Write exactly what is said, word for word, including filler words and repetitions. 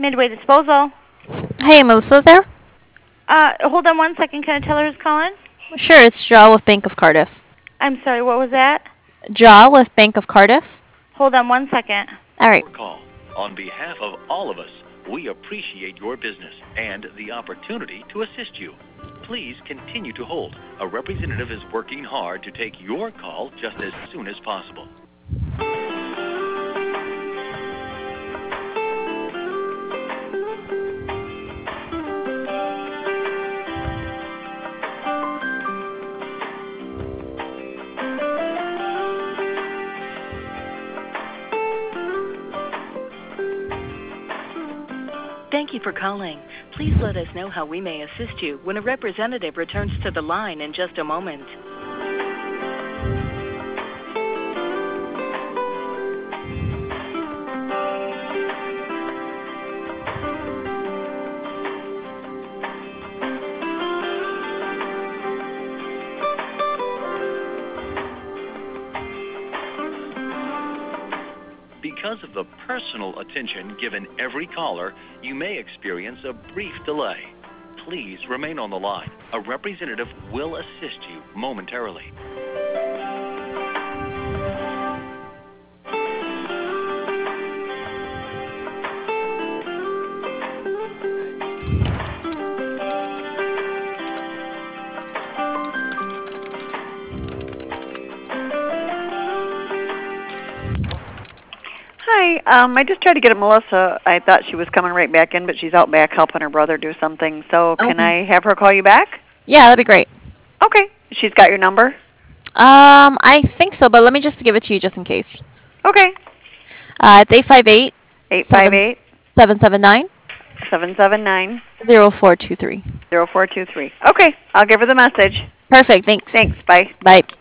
Midway Disposal. Hey, Melissa there? Uh, hold on one second. Can I tell her who's calling? Sure, it's Jaw with Bank of Cardiff. I'm sorry, what was that? Jaw with Bank of Cardiff. Hold on one second. All right. Call. On behalf of all of us, we appreciate your business and the opportunity to assist you. Please continue to hold. A representative is working hard to take your call just as soon as possible. Thank you for calling. Please let us know how we may assist you when a representative returns to the line in just a moment. Because of the personal attention given every caller, you may experience a brief delay. Please remain on the line. A representative will assist you momentarily. Hi, um, I just tried to get a Melissa. I thought she was coming right back in, but she's out back helping her brother do something. So can Okay. I have her call you back? Yeah, that'd be great. Okay. She's got your number? Um, I think so, but let me just give it to you just in case. Okay. Uh, it's eight five eight, eight five eight, seven seven nine, seven seven nine, zero four two three. zero four two three. Okay. I'll give her the message. Perfect, thanks. Thanks. Bye. Bye.